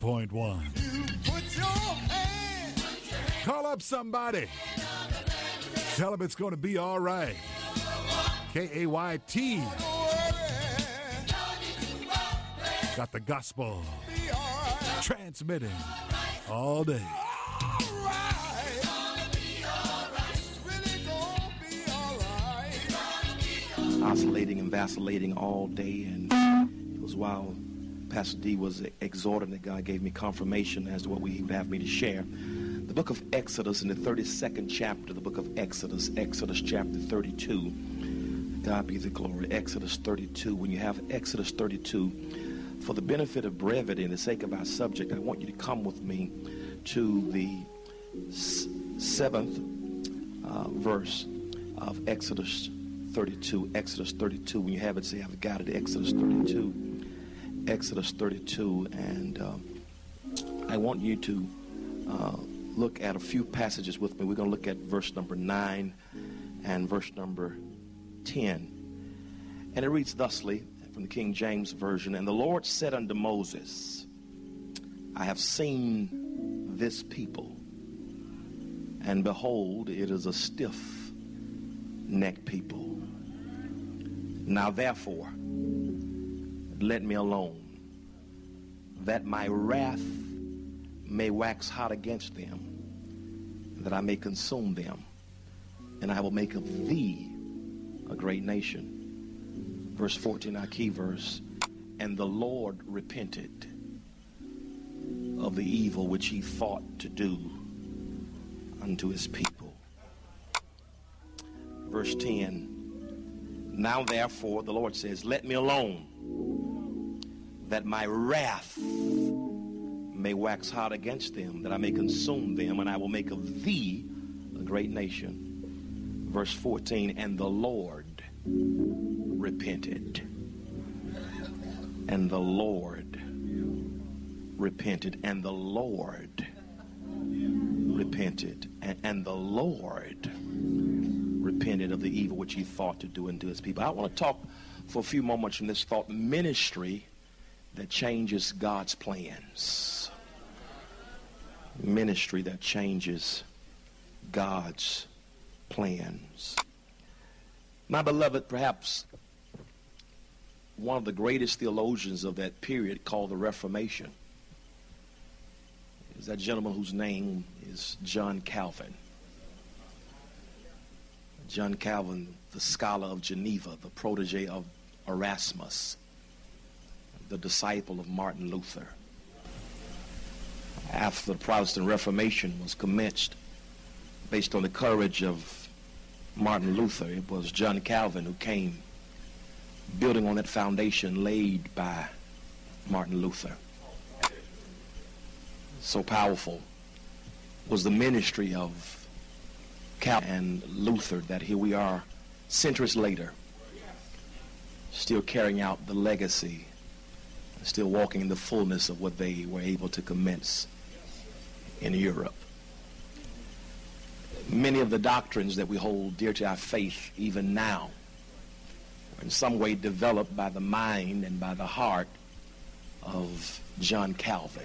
100.1. Put your hand. Call up somebody. Tell them it's going to be all right. KAYT. Got the gospel transmitting all day. Oscillating and vacillating all day, and it was while Pastor D was exhorting that God gave me confirmation as to what he would have me to share. The book of Exodus, in the 32nd chapter, the book of Exodus chapter 32. God be the glory. Exodus 32. When you have Exodus 32, for the benefit of brevity and the sake of our subject, I want you to come with me to the 7th verse of Exodus 32. Exodus 32. When you have it, say, I've got it. Exodus 32. Exodus 32. And I want you to look at a few passages with me. We're going to look at verse number 9 and verse number 10. And it reads thusly from the King James Version. And the Lord said unto Moses, I have seen this people, and behold, it is a stiff-necked people. Now therefore, let me alone, that my wrath may wax hot against them, that I may consume them, and I will make of thee a great nation. Verse 14, our key verse. And the Lord repented of the evil which he thought to do unto his people. Verse 10. Now therefore, the Lord says, let me alone, that my wrath may wax hot against them, that I may consume them, and I will make of thee a great nation. Verse 14, and the Lord repented. And the Lord repented. And the Lord repented. And the Lord repented of the evil which he thought to do unto his people. I want to talk for a few moments from this thought, ministry that changes God's plans. Ministry that changes God's plans. My beloved, perhaps one of the greatest theologians of that period, called the Reformation, is that gentleman whose name is John Calvin. John Calvin, the scholar of Geneva, the protege of Erasmus, the disciple of Martin Luther. After the Protestant Reformation was commenced, based on the courage of Martin Luther, it was John Calvin who came, building on that foundation laid by Martin Luther. So powerful was the ministry of Calvin and Luther that here we are, centuries later, still carrying out the legacy, still walking in the fullness of what they were able to commence in Europe. Many of the doctrines that we hold dear to our faith even now were in some way developed by the mind and by the heart of John Calvin.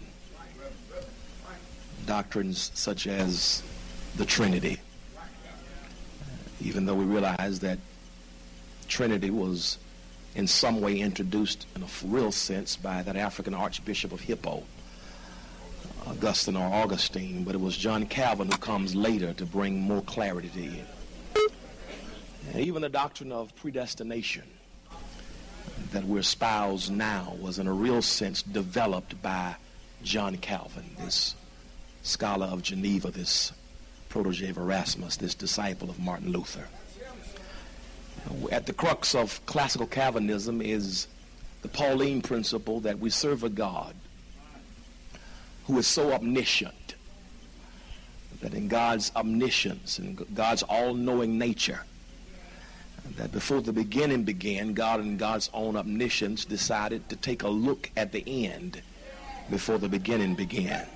Doctrines such as the Trinity, even though we realize that Trinity was in some way introduced in a real sense by that African Archbishop of Hippo, Augustine or Augustine, but it was John Calvin who comes later to bring more clarity to it. And even the doctrine of predestination that we espouse now was in a real sense developed by John Calvin, this scholar of Geneva, this protege of Erasmus, this disciple of Martin Luther. At the crux of classical Calvinism is the Pauline principle that we serve a God who is so omniscient that in God's omniscience and God's all-knowing nature, that before the beginning began, God in God's own omniscience decided to take a look at the end before the beginning began.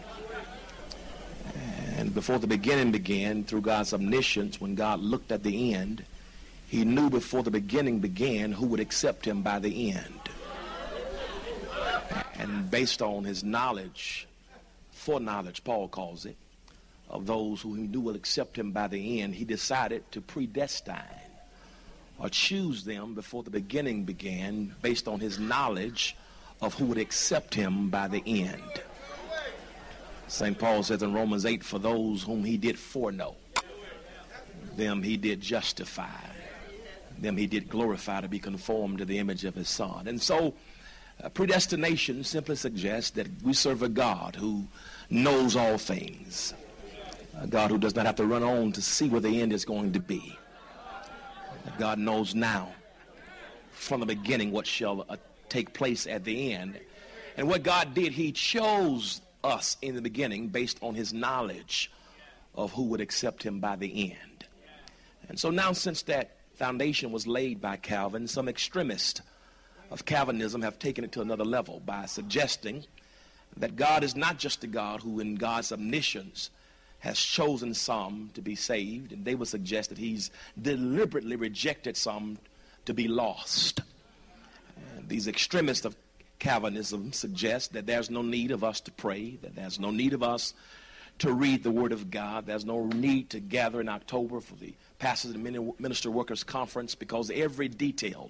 And before the beginning began, through God's omniscience, when God looked at the end, he knew before the beginning began who would accept him by the end. And based on his knowledge foreknowledge, Paul calls it, of those who he knew will accept him by the end, he decided to predestine or choose them before the beginning began based on his knowledge of who would accept him by the end. St. Paul says in Romans 8, for those whom he did foreknow, them he did justify, them he did glorify to be conformed to the image of his Son. And so predestination simply suggests that we serve a God who knows all things, a God who does not have to run on to see where the end is going to be. God knows now from the beginning what shall take place at the end. And what God did, he chose us in the beginning based on his knowledge of who would accept him by the end. And so now, since that foundation was laid by Calvin, some extremists of Calvinism have taken it to another level by suggesting that God is not just a God who in God's omniscience has chosen some to be saved, and they would suggest that he's deliberately rejected some to be lost. And these extremists of Calvinism suggest that there's no need of us to pray, that there's no need of us to read the Word of God, there's no need to gather in October for the Pastors and Minister Workers Conference, because every detail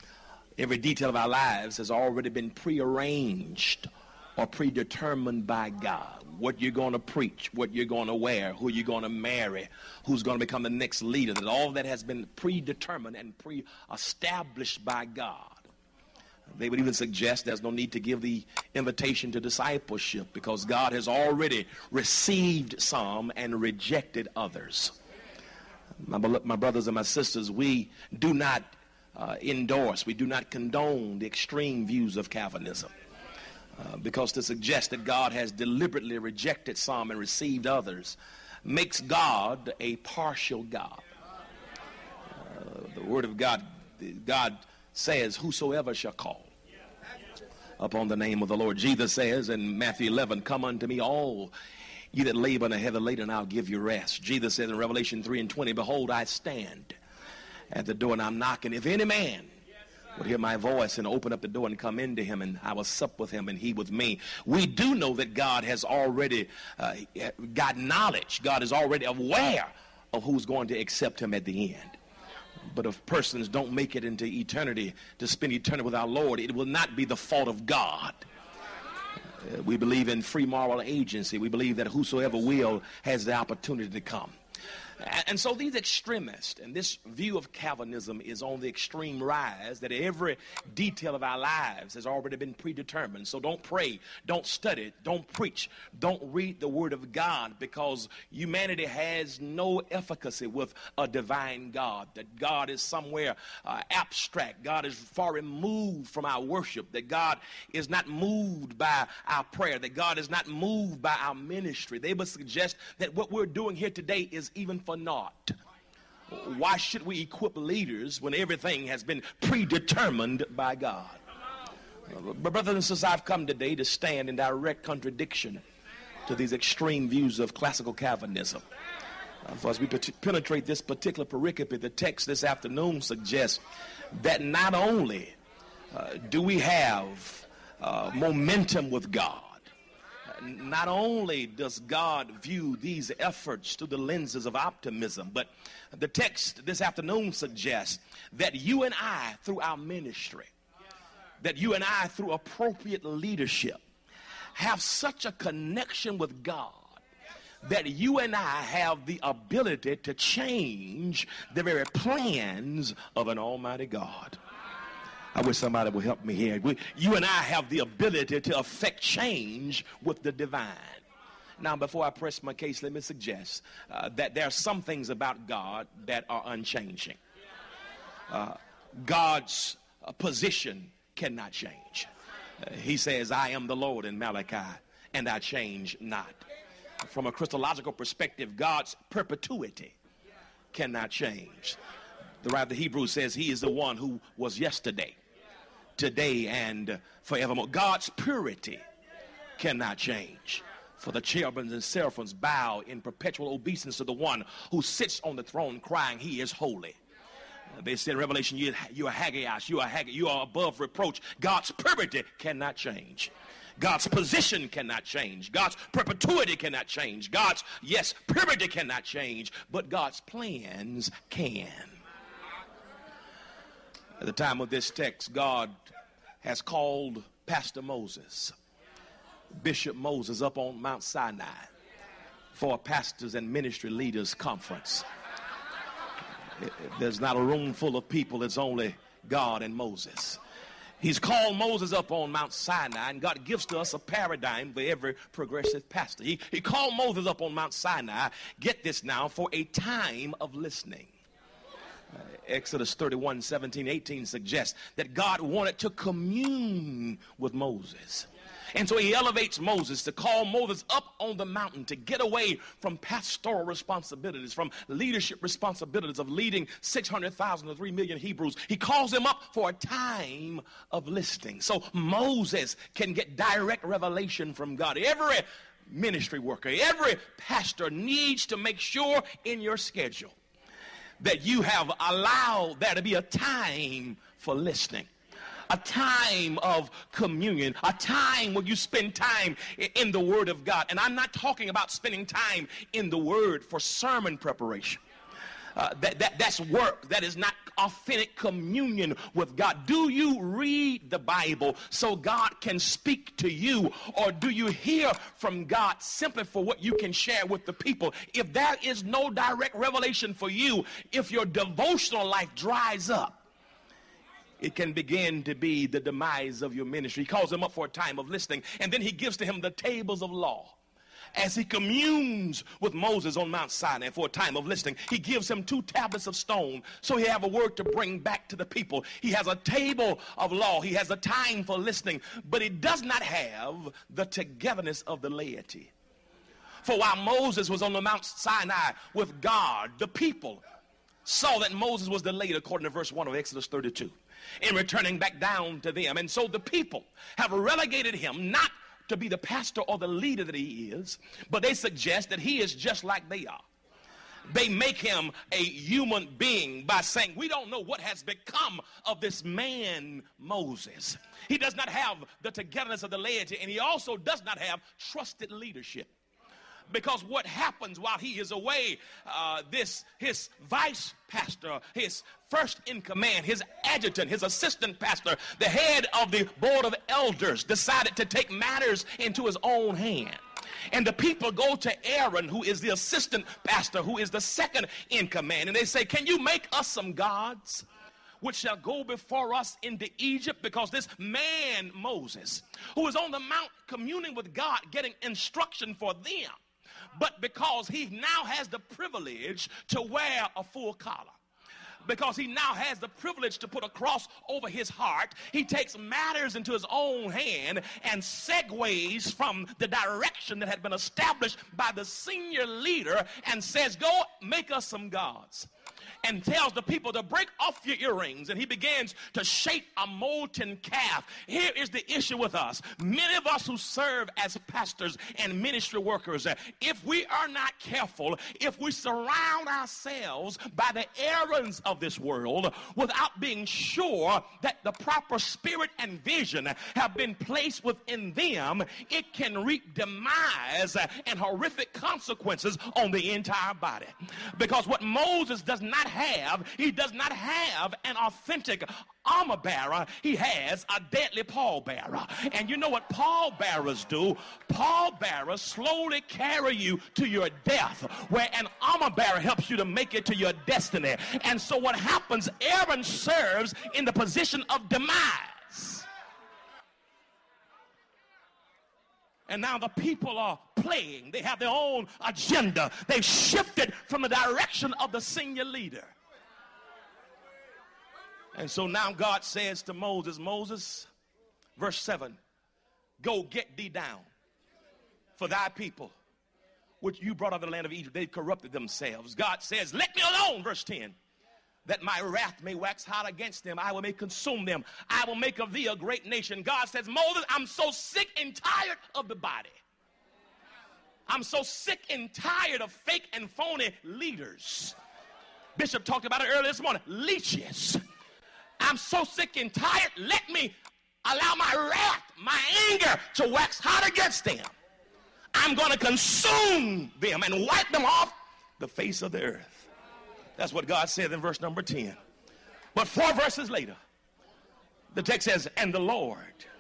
of our lives has already been prearranged or predetermined by God. What you're going to preach, what you're going to wear, who you're going to marry, who's going to become the next leader, that all that has been predetermined and pre-established by God. They would even suggest there's no need to give the invitation to discipleship because God has already received some and rejected others. My brothers and my sisters, we do not endorse, we do not condone the extreme views of Calvinism. Because to suggest that God has deliberately rejected some and received others makes God a partial God. The Word of God says, whosoever shall call upon the name of the Lord. Jesus says in Matthew 11, come unto me all ye that labor and are heavy laden, and I'll give you rest. Jesus says in Revelation 3:20, behold, I stand at the door and I'm knocking. If any man would hear my voice and open up the door and come into him, and I will sup with him and he with me. We do know that God has already got knowledge. God is already aware of who's going to accept him at the end. But if persons don't make it into eternity to spend eternity with our Lord, it will not be the fault of God. We believe in free moral agency. We believe that whosoever will has the opportunity to come. And so these extremists and this view of Calvinism is on the extreme rise, that every detail of our lives has already been predetermined. So don't pray, don't study, don't preach, don't read the Word of God, because humanity has no efficacy with a divine God, that God is somewhere abstract. God is far removed from our worship, that God is not moved by our prayer, that God is not moved by our ministry. They would suggest that what we're doing here today is even for naught. Why should we equip leaders when everything has been predetermined by God? But brothers and sisters, I've come today to stand in direct contradiction to these extreme views of classical Calvinism. For as we penetrate this particular pericope, the text this afternoon suggests that not only do we have momentum with God, not only does God view these efforts through the lenses of optimism, but the text this afternoon suggests that you and I, through our ministry, that you and I, through appropriate leadership, have such a connection with God that you and I have the ability to change the very plans of an almighty God. I wish somebody would help me here. You and I have the ability to affect change with the divine. Now, before I press my case, let me suggest that there are some things about God that are unchanging. God's position cannot change. He says, I am the Lord in Malachi, and I change not. From a Christological perspective, God's perpetuity cannot change. The writer of Hebrews says he is the one who was yesterday, today, and forevermore. God's purity cannot change. For the cherubims and seraphims bow in perpetual obeisance to the one who sits on the throne, crying, he is holy. They said in Revelation, you are Hagios, you are above reproach. God's purity cannot change. God's position cannot change. God's perpetuity cannot change. God's, yes, purity cannot change, but God's plans can. At the time of this text, God has called Pastor Moses, Bishop Moses, up on Mount Sinai for a pastors and ministry leaders conference. There's not a room full of people. It's only God and Moses. He's called Moses up on Mount Sinai, and God gives to us a paradigm for every progressive pastor. He called Moses up on Mount Sinai, get this now, for a time of listening. Exodus 31, 17, 18 suggests that God wanted to commune with Moses. And so he elevates Moses to call Moses up on the mountain to get away from pastoral responsibilities, from leadership responsibilities of leading 600,000 to 3 million Hebrews. He calls him up for a time of listening. So Moses can get direct revelation from God. Every ministry worker, every pastor needs to make sure in your schedule that you have allowed there to be a time for listening. A time of communion, a time when you spend time in the Word of God. And I'm not talking about spending time in the Word for sermon preparation. That's work. That is not authentic communion with God. Do you read the Bible so God can speak to you? Or do you hear from God simply for what you can share with the people? If there is no direct revelation for you, if your devotional life dries up, it can begin to be the demise of your ministry. He calls him up for a time of listening, and then he gives to him the tables of law. As he communes with Moses on Mount Sinai for a time of listening, he gives him 2 tablets of stone so he have a word to bring back to the people. He has a table of law. He has a time for listening, but he does not have the togetherness of the laity. For while Moses was on the Mount Sinai with God, the people saw that Moses was delayed, according to verse 1 of Exodus 32, in returning back down to them. And so the people have relegated him not to be the pastor or the leader that he is, but they suggest that he is just like they are. They make him a human being by saying, we don't know what has become of this man Moses. He does not have the togetherness of the laity, and he also does not have trusted leadership. Because what happens while he is away, his vice pastor, his first in command, his adjutant, his assistant pastor, the head of the board of elders decided to take matters into his own hand. And the people go to Aaron, who is the assistant pastor, who is the second in command, and they say, can you make us some gods which shall go before us into Egypt? Because this man Moses, who is on the mount communing with God, getting instruction for them, but because he now has the privilege to wear a full collar, because he now has the privilege to put a cross over his heart, he takes matters into his own hand and segues from the direction that had been established by the senior leader and says, go make us some gods. And tells the people to break off your earrings, and he begins to shape a molten calf. Here is the issue with us. Many of us who serve as pastors and ministry workers, if we are not careful, if we surround ourselves by the errands of this world without being sure that the proper spirit and vision have been placed within them, it can reap demise and horrific consequences on the entire body. Because what Moses does not have, he does not have an authentic armor bearer. He has a deadly pallbearer. And you know what pallbearers do? Pallbearers slowly carry you to your death, where an armor bearer helps you to make it to your destiny. And so what happens, Aaron serves in the position of demise. And now the people are playing. They have their own agenda. They've shifted from the direction of the senior leader. And so now God says to Moses, Moses, verse 7, go get thee down, for thy people, which you brought out of the land of Egypt, they corrupted themselves. God says, let me alone, verse 10. That my wrath may wax hot against them. I will make consume them. I will make of thee a great nation. God says, Moses, I'm so sick and tired of the body. I'm so sick and tired of fake and phony leaders. Bishop talked about it earlier this morning. Leeches. I'm so sick and tired. Let me allow my wrath, my anger to wax hot against them, I'm going to consume them and wipe them off the face of the earth. That's what God said in verse number 10. But 4 verses later, the text says, and the Lord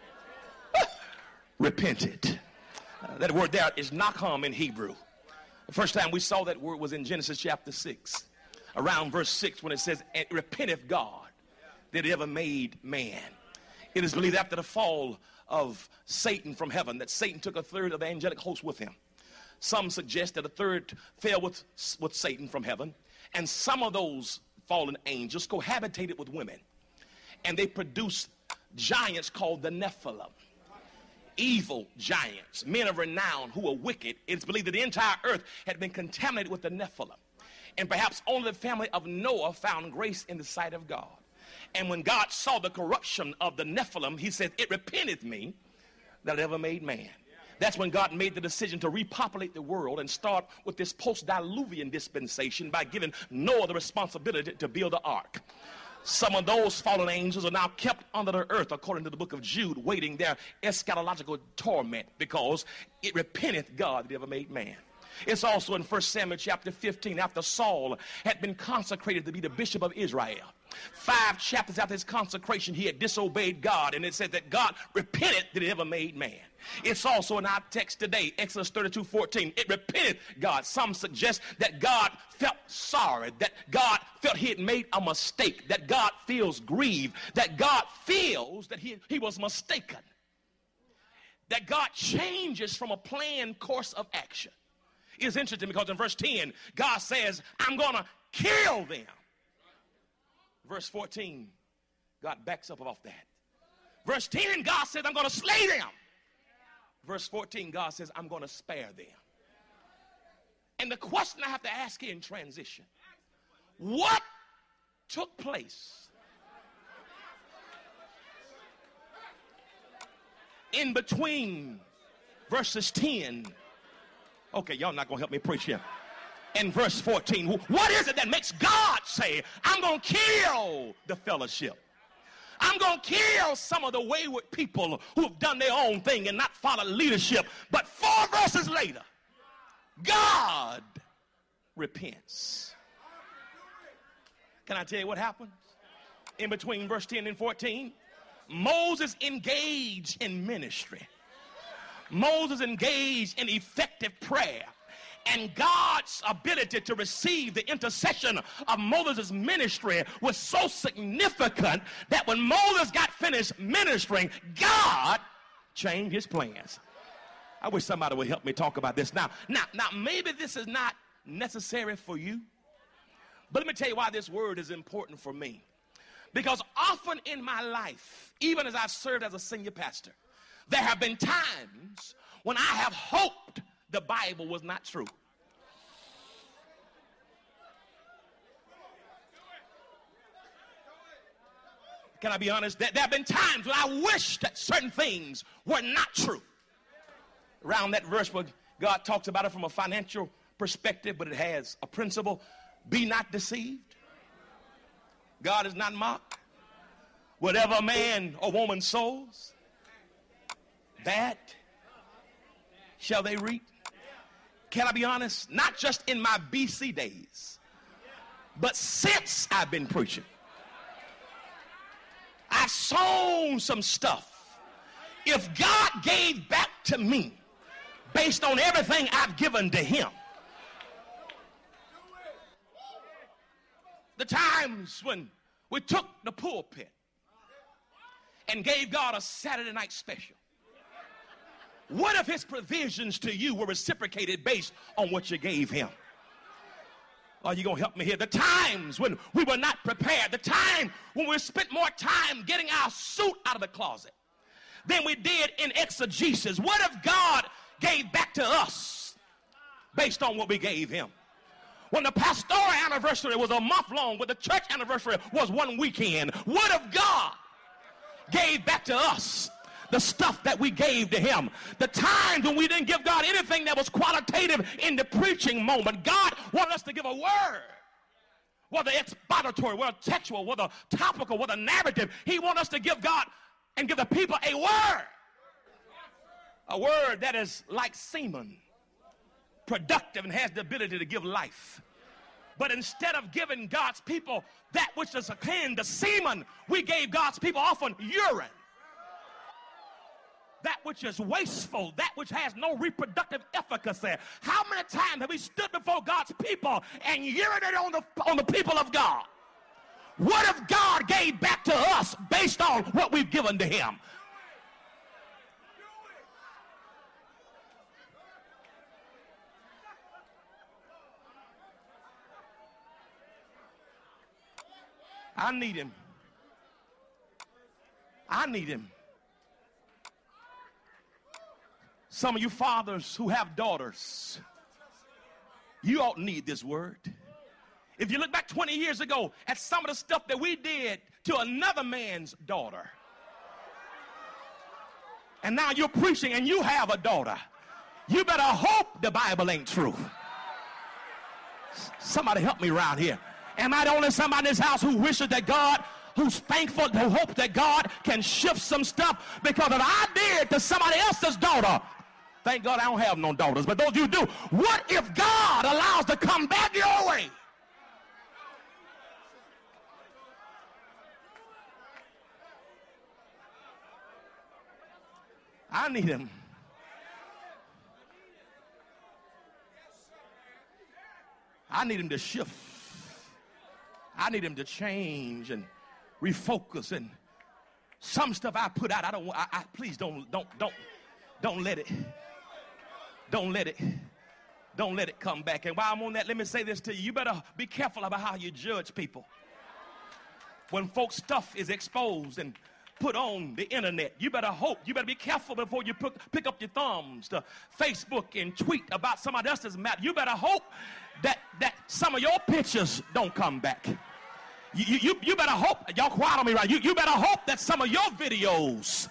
repented. That word there is nacham in Hebrew. The first time we saw that word was in Genesis chapter 6, around verse 6, when it says, and repenteth God that he ever made man. It is believed after the fall of Satan from heaven that Satan took a third of the angelic host with him. Some suggest that a third fell with Satan from heaven, and some of those fallen angels cohabitated with women, and they produced giants called the Nephilim. Evil giants, men of renown who were wicked. It's believed that the entire earth had been contaminated with the Nephilim, and perhaps only the family of Noah found grace in the sight of God. And when God saw the corruption of the Nephilim, he said, it repenteth me that I ever made man. That's when God made the decision to repopulate the world and start with this post-diluvian dispensation by giving Noah the responsibility to build the ark. Some of those fallen angels are now kept under the earth, according to the book of Jude, waiting their eschatological torment, because it repenteth God that ever made man. It's also in 1 Samuel chapter 15, after Saul had been consecrated to be the bishop of Israel. 5 chapters after his consecration, he had disobeyed God, and it said that God repented that he ever made man. It's also in our text today, Exodus 32:14. It repented God. Some suggest that God felt sorry, that God felt he had made a mistake, that God feels grieved, that God feels that he was mistaken, that God changes from a planned course of action. It's interesting because in verse 10, God says, I'm going to kill them. Verse 14, God backs up off that. Verse 10, God says, I'm going to slay them. Verse 14, God says, I'm going to spare them. And the question I have to ask here in transition, what took place in between verses 10? Okay, y'all not going to help me preach here. In verse 14, what is it that makes God say, I'm going to kill the fellowship? I'm going to kill some of the wayward people who have done their own thing and not followed leadership. But 4 verses later, God repents. Can I tell you what happens? In between verse 10 and 14, Moses engaged in ministry. Moses engaged in effective prayer. And God's ability to receive the intercession of Moses' ministry was so significant that when Moses got finished ministering, God changed his plans. I wish somebody would help me talk about this. Now, maybe this is not necessary for you, but let me tell you why this word is important for me. Because often in my life, even as I've served as a senior pastor, there have been times when I have hoped the Bible was not true. Can I be honest? There have been times when I wish that certain things were not true. Around that verse where God talks about it from a financial perspective, but it has a principle. Be not deceived. God is not mocked. Whatever a man or woman sows, that shall they reap. Can I be honest? Not just in my BC days, but since I've been preaching, I've sown some stuff. If God gave back to me based on everything I've given to him, the times when we took the pulpit and gave God a Saturday night special, what if his provisions to you were reciprocated based on what you gave him? Are you going to help me here? The times when we were not prepared, the time when we spent more time getting our suit out of the closet than we did in exegesis. What if God gave back to us based on what we gave him? When the pastoral anniversary was a month long, but the church anniversary was one weekend, what if God gave back to us the stuff that we gave to him? The times when we didn't give God anything that was qualitative in the preaching moment. God wanted us to give a word, whether expository, whether textual, whether topical, whether narrative. He wanted us to give God and give the people a word A word that is like semen, productive and has the ability to give life. But instead of giving God's people that which is akin to semen, we gave God's people often urine. That which is wasteful, that which has no reproductive efficacy. How many times have we stood before God's people and urinated on the people of God? What if God gave back to us based on what we've given to him? I need him. I need him. Some of you fathers who have daughters, you ought to need this word. If you look back 20 years ago at some of the stuff that we did to another man's daughter, and now you're preaching and you have a daughter, you better hope the Bible ain't true. Somebody help me around here. Am I the only somebody in this house who wishes that God, who's thankful, who hopes that God can shift some stuff? Because if I did to somebody else's daughter, thank God I don't have no daughters, but those you do, what if God allows to come back your way? I need him. I need him to shift. I need him to change and refocus. And some stuff I put out, please don't let it come back. And while I'm on that, let me say this to you. You better be careful about how you judge people. When folks' stuff is exposed and put on the internet, you better be careful before you pick up your thumbs to Facebook and tweet about somebody else's matter. You better hope that some of your pictures don't come back. You better hope, y'all quiet on me right. You better hope that some of your videos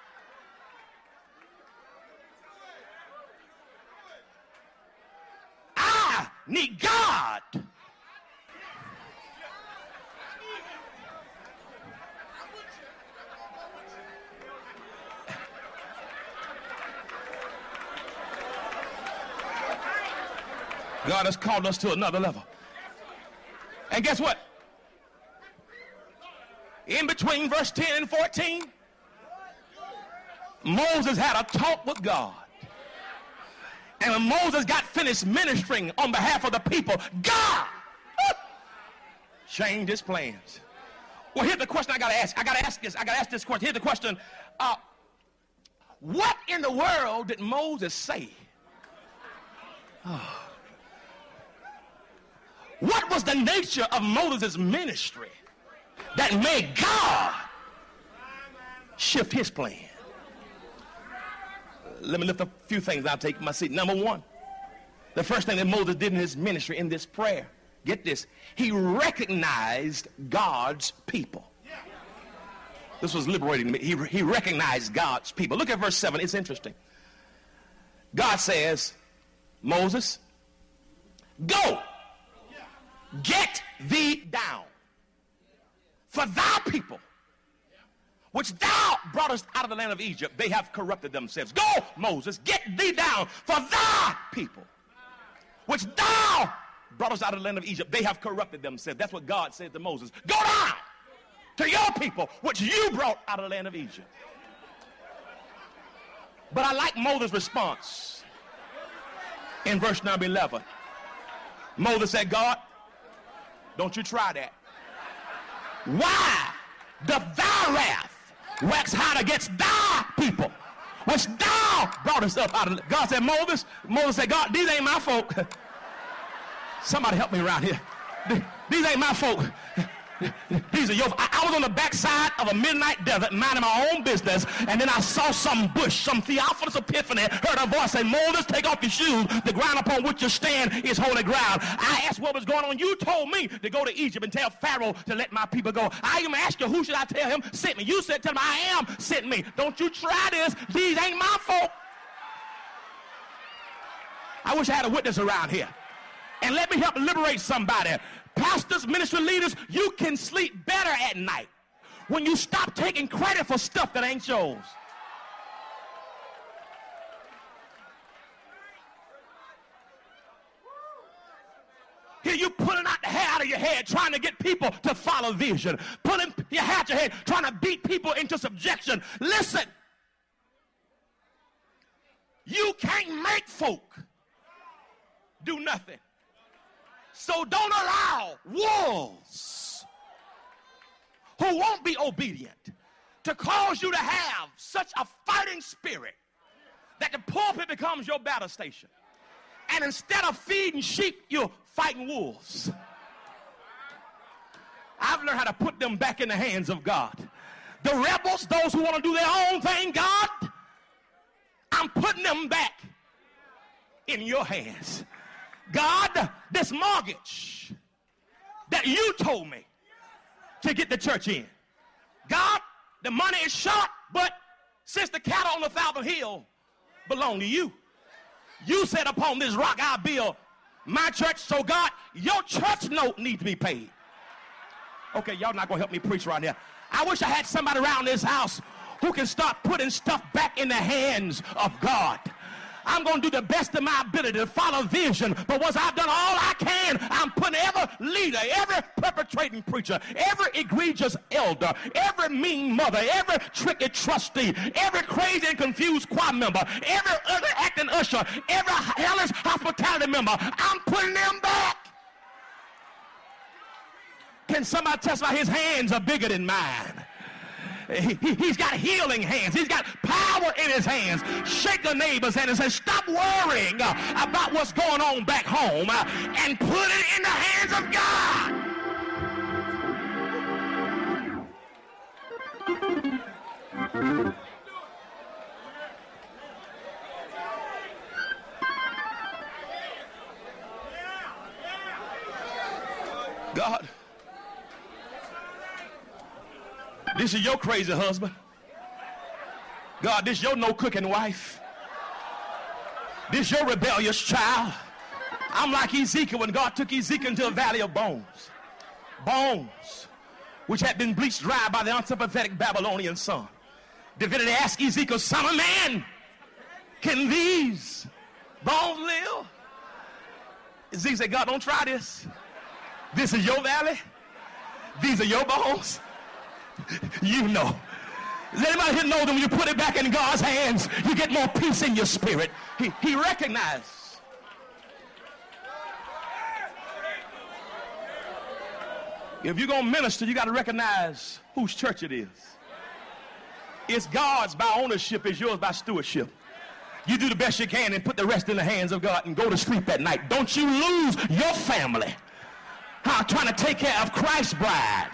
I need God. God has called us to another level. And guess what? In between verse 10 and 14, Moses had a talk with God. And when Moses got finished ministering on behalf of the people, God changed his plans. Well, here's the question I got to ask. I got to ask this question. Here's the question. What in the world did Moses say? What was the nature of Moses' ministry that made God shift his plan? Let me lift a few things. I'll take my seat. Number one, the first thing that Moses did in his ministry, in this prayer, get this, he recognized God's people. This was liberating to me. He recognized God's people. Look at verse 7. It's interesting. God says, Moses, go, get thee down. For thy people, which thou broughtest out of the land of Egypt, they have corrupted themselves. Go, Moses, get thee down. For thy people, which thou broughtest out of the land of Egypt, they have corrupted themselves. That's what God said to Moses. Go down to your people, which you brought out of the land of Egypt. But I like Moses' response in verse number 11. Moses said, God, don't you try that. Why doth thy wrath wax hot against thy people, which thou broughtest up out of? God said, Moses said, God, these ain't my folk. Somebody help me around here. These ain't my folk. These are your. I was on the backside of a midnight desert minding my own business, and then I saw some bush, some Theophilus epiphany, heard a voice say, Moses, take off your shoes. The ground upon which you stand is holy ground. I asked what was going on. You told me to go to Egypt and tell Pharaoh to let my people go. I even asked you, who should I tell him sent me? You said, tell him I am sent me. Don't you try this. These ain't my folk. I wish I had a witness around here. And let me help liberate somebody. Pastors, ministry leaders, you can sleep better at night when you stop taking credit for stuff that ain't yours. Here you pulling out the hair out of your head, trying to get people to follow vision. Pulling your hair out your head, trying to beat people into subjection. Listen. You can't make folk do nothing. So don't allow wolves who won't be obedient to cause you to have such a fighting spirit that the pulpit becomes your battle station. And instead of feeding sheep, you're fighting wolves. I've learned how to put them back in the hands of God. The rebels, those who want to do their own thing, God, I'm putting them back in your hands. God, this mortgage that you told me to get the church in, God, the money is short, but since the cattle on 1,000 hill belong to you, you said upon this rock I'll build my church. So God, your church note needs to be paid. Okay, y'all not gonna help me preach right here. I wish I had somebody around this house who can start putting stuff back in the hands of God. I'm going to do the best of my ability to follow vision, but once I've done all I can, I'm putting every leader, every perpetrating preacher, every egregious elder, every mean mother, every tricky trustee, every crazy and confused choir member, every other acting usher, every hellish hospitality member, I'm putting them back. Can somebody testify his hands are bigger than mine? He's got healing hands. He's got power in his hands. Shake the neighbor's hand and say, stop worrying about what's going on back home and put it in the hands of God. God, this is your crazy husband. God, this your no cooking wife. This your rebellious child. I'm like Ezekiel when God took Ezekiel into a valley of bones. Bones which had been bleached dry by the unsympathetic Babylonian sun. Divinity asked Ezekiel, son of man, can these bones live? Ezekiel said, God, don't try this. This is your valley. These are your bones. You know. Does anybody here know that when you put it back in God's hands, you get more peace in your spirit? He recognized. If you're going to minister, you got to recognize whose church it is. It's God's by ownership, it's yours by stewardship. You do the best you can and put the rest in the hands of God and go to sleep at night. Don't you lose your family trying to take care of Christ's bride.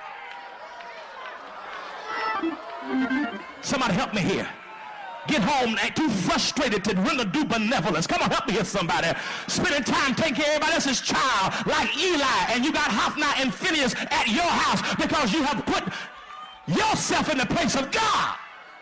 Somebody help me here. Get home and too frustrated to render due benevolence. Come on, help me here, somebody. Spending time taking care of everybody else's child like Eli, and you got Hophni and Phinehas at your house because you have put yourself in the place of God.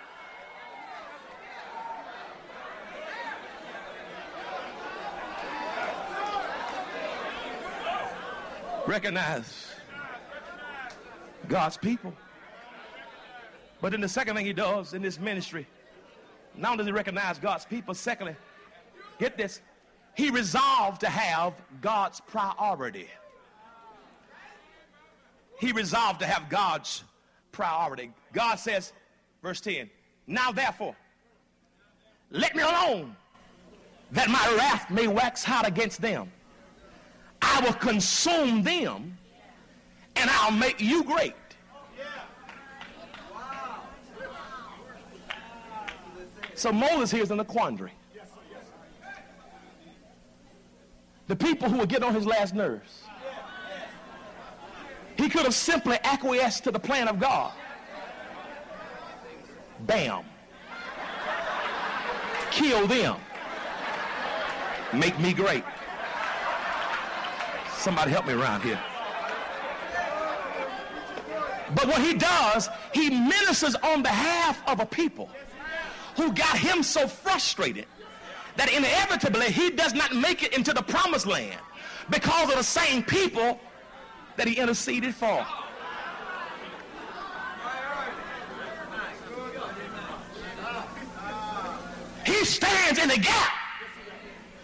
Recognize God's people. But then the second thing he does in this ministry, not only does he recognize God's people, secondly, get this, he resolved to have God's priority. He resolved to have God's priority. God says, verse 10, now therefore, let me alone, that my wrath may wax hot against them. I will consume them, and I'll make you great. So Moses here is in a quandary. The people who were getting on his last nerves. He could have simply acquiesced to the plan of God. Bam. Kill them. Make me great. Somebody help me around here. But what he does, he ministers on behalf of a people who got him so frustrated that inevitably he does not make it into the promised land because of the same people that he interceded for. He stands in the gap